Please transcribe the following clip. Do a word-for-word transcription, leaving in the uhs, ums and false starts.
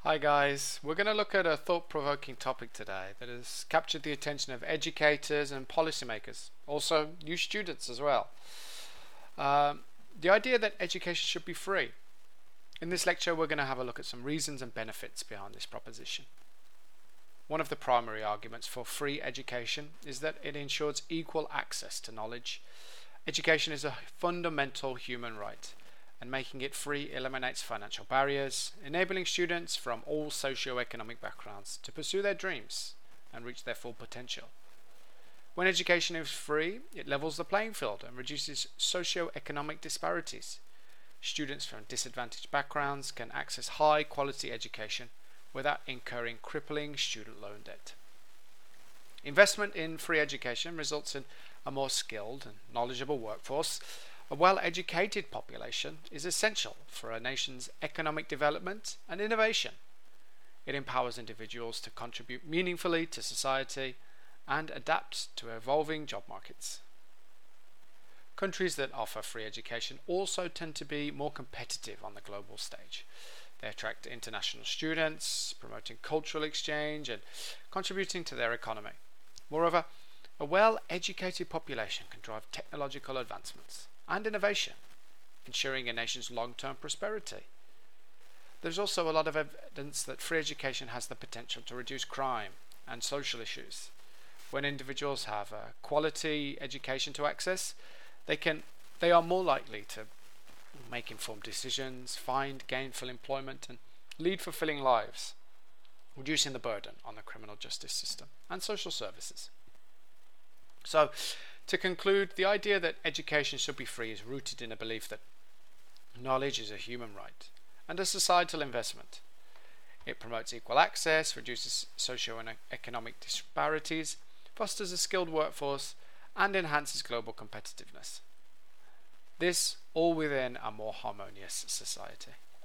Hi guys, we're going to look at a thought-provoking topic today that has captured the attention of educators and policymakers, also you students as well. Um, the idea that education should be free. In this lecture we're going to have a look at some reasons and benefits behind this proposition. One of the primary arguments for free education is that it ensures equal access to knowledge. Education is a fundamental human right, and making it free eliminates financial barriers, enabling students from all socio-economic backgrounds to pursue their dreams and reach their full potential. When education is free, it levels the playing field and reduces socio-economic disparities. Students from disadvantaged backgrounds can access high-quality education without incurring crippling student loan debt. Investment in free education results in a more skilled and knowledgeable workforce. A well-educated population is essential for a nation's economic development and innovation. It empowers individuals to contribute meaningfully to society and adapt to evolving job markets. Countries that offer free education also tend to be more competitive on the global stage. They attract international students, promoting cultural exchange and contributing to their economy. Moreover, a well-educated population can drive technological advancements and innovation, ensuring a nation's long-term prosperity. There's also a lot of evidence that free education has the potential to reduce crime and social issues. When individuals have a quality education to access, they can they are more likely to make informed decisions, find gainful employment, and lead fulfilling lives, reducing the burden on the criminal justice system and social services. So, to conclude, the idea that education should be free is rooted in a belief that knowledge is a human right and a societal investment. It promotes equal access, reduces socio-economic disparities, fosters a skilled workforce, and enhances global competitiveness. This all within a more harmonious society.